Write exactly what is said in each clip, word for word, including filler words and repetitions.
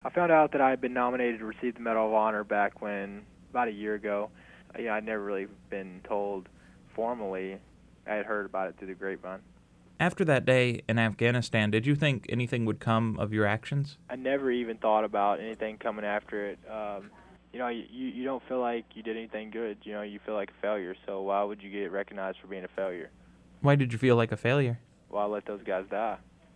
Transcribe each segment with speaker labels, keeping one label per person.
Speaker 1: I found out that I had been nominated to receive the Medal of Honor back when, about a year ago. You know, I'd never really been told formally. I had heard about it through the grapevine.
Speaker 2: After that day in Afghanistan, did you think anything would come of your actions?
Speaker 1: I never even thought about anything coming after it. Um, you know, you, you don't feel like you did anything good. You know, you feel like a failure, so why would you get recognized for being a failure?
Speaker 2: Why did you feel like a failure?
Speaker 1: Well, I let those guys die.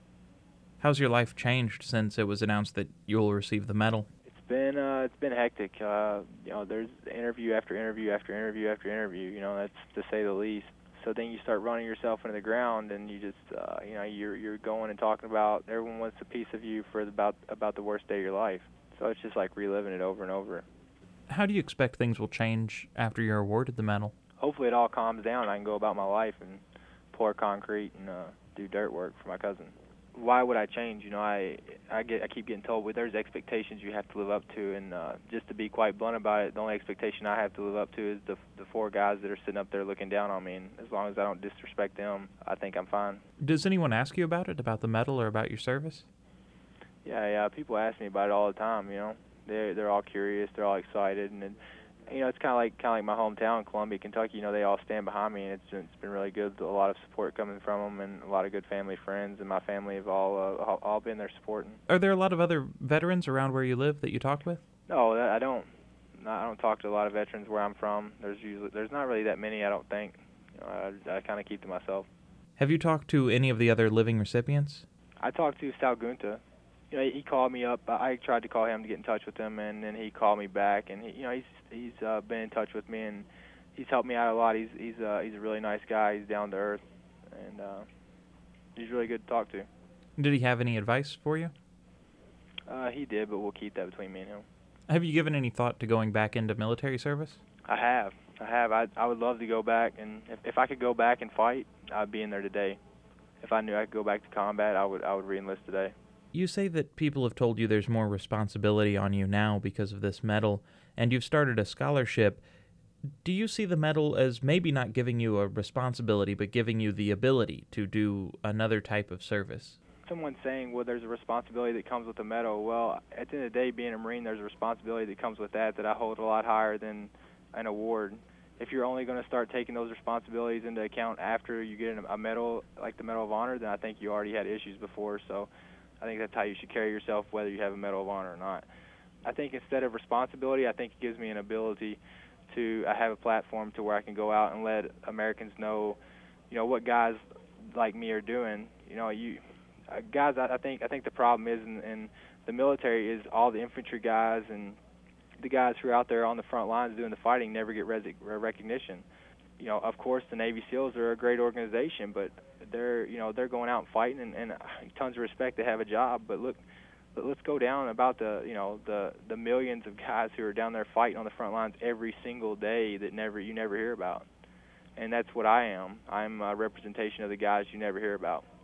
Speaker 2: How's your life changed since it was announced that you'll receive the medal?
Speaker 1: It's been uh, it's been hectic. Uh, you know, there's interview after interview after interview after interview. You know, that's to say the least. So then you start running yourself into the ground, and you just, uh, you know, you're you're going and talking about everyone wants a piece of you for about about the worst day of your life. So it's just like reliving it over and over.
Speaker 2: How do you expect things will change after you're awarded the medal?
Speaker 1: Hopefully it all calms down and I can go about my life and pour concrete and uh, do dirt work for my cousin. Why would I change? You know, I I get I keep getting told, well, there's expectations you have to live up to, and uh, just to be quite blunt about it, the only expectation I have to live up to is the the four guys that are sitting up there looking down on me, and as long as I don't disrespect them, I think I'm fine.
Speaker 2: Does anyone ask you about it, about the medal or about your service?
Speaker 1: Yeah, yeah, people ask me about it all the time, you know. They're, they're all curious, they're all excited, and, it, you know, it's kind of like kind of like my hometown, Columbia, Kentucky. You know, they all stand behind me, and it's it's been really good. A lot of support coming from them, and a lot of good family friends, and my family have all uh, all been there supporting.
Speaker 2: Are there a lot of other veterans around where you live that you talk with?
Speaker 1: No, I don't. No, I don't talk to a lot of veterans where I'm from. There's usually there's not really that many, I don't think. You know, I, I kind of keep to myself.
Speaker 2: Have you talked to any of the other living recipients?
Speaker 1: I talked to Sal Gunta. You know, he called me up. I tried to call him to get in touch with him, and then he called me back. And he, you know, he's he's uh, been in touch with me, and he's helped me out a lot. He's he's uh, he's a really nice guy. He's down to earth, and uh, he's really good to talk to.
Speaker 2: Did he have any advice for you?
Speaker 1: Uh, he did, but we'll keep that between me and him.
Speaker 2: Have you given any thought to going back into military service?
Speaker 1: I have. I have. I I would love to go back, and if if I could go back and fight, I'd be in there today. If I knew I could go back to combat, I would I would re-enlist today.
Speaker 2: You say that people have told you there's more responsibility on you now because of this medal, and you've started a scholarship. Do you see the medal as maybe not giving you a responsibility, but giving you the ability to do another type of service?
Speaker 1: Someone saying, well, there's a responsibility that comes with the medal. Well, at the end of the day, being a Marine, there's a responsibility that comes with that that I hold a lot higher than an award. If you're only going to start taking those responsibilities into account after you get a medal, like the Medal of Honor, then I think you already had issues before. So I think that's how you should carry yourself, whether you have a Medal of Honor or not. I think instead of responsibility, I think it gives me an ability to I have a platform to where I can go out and let Americans know, you know, what guys like me are doing. You know, you uh, guys. I, I think I think the problem is in, in the military is all the infantry guys and the guys who are out there on the front lines doing the fighting never get res- recognition. You know, of course, the Navy SEALs are a great organization, but they're, you know, they're going out and fighting, and, and tons of respect. They have a job, but look, let's go down about the, you know, the the millions of guys who are down there fighting on the front lines every single day that never you never hear about, and that's what I am. I'm a representation of the guys you never hear about.